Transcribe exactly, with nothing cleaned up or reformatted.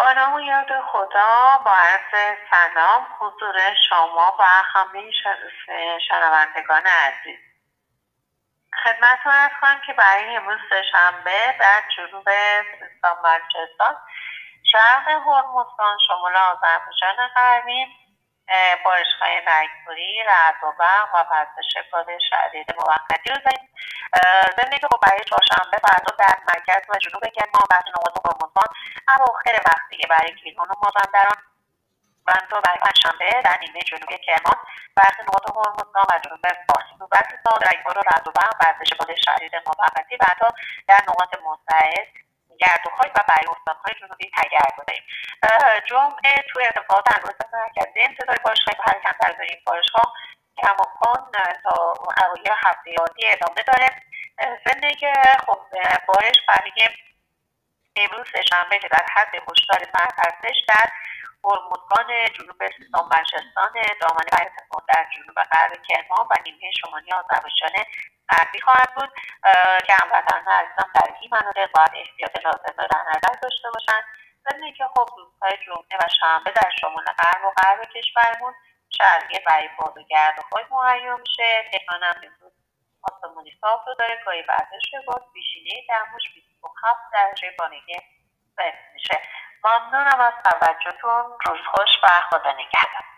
با نام و یاد خدا، با عرض سلام حضور شما و همه شنوندگان عزیز. خدمتتون عرض کنم که برای امروز سه‌شنبه در جنوب سیستان بلوچستان، شرق هرمزگان، شمال آذربایجان غربی، بارش‌های رگباری، رعد و برق و وزش باد شدید موقتی رو داریم. ضمن اینکه خب برای چهارشنبه فردا در مرکز و جنوب کرمان، بخش نقاط هرمزگان اواخر وقتی برای گیلان و مازندران و همینطور برای پنجشنبه در نیمه جنوبی کرمان، برخی نقاط هرمزگان و جنوب فارس و بلوچستان رگبار و رعد و برق، وزش باد شدید موقتی و حتی در نقاط مستعد گردوهای و برای استانهای جنوبی تگرگ داریم. جمعه تو ارتفاعات اندازه مرکزی انتظاری بارش‌های حرکت‌تر داریم. بارش‌ها کماکان تا اوایل هفته آتی ادامه داره. ضمن اینکه خب بارش برای امروز سه‌شنبه که در حد هشدار سرد هستش، در هرمزگان جنوب سیستان بلوچستان، دامنه و ارتفاعات در جنوب غرب کرمان و نیمه شمالی آذربایجان غربی خواهد بود که هموطنان عزیزان در این مناطق باید احتیاط لازم را در نظر داشته باشند. ضمن اینکه خب روزهای جمعه و شنبه در شمال غرب و غرب کشورمون شرایط برای باد و گردوهای مهیا میشه. تهران هم امروز آسمونی صاف رو داره، گاهی وزش باد، بیشینه دماش بیست و هفت درجه بانگی صفر میشه. ممنونم از توجهتون. روز خوش و خدا نگهدار.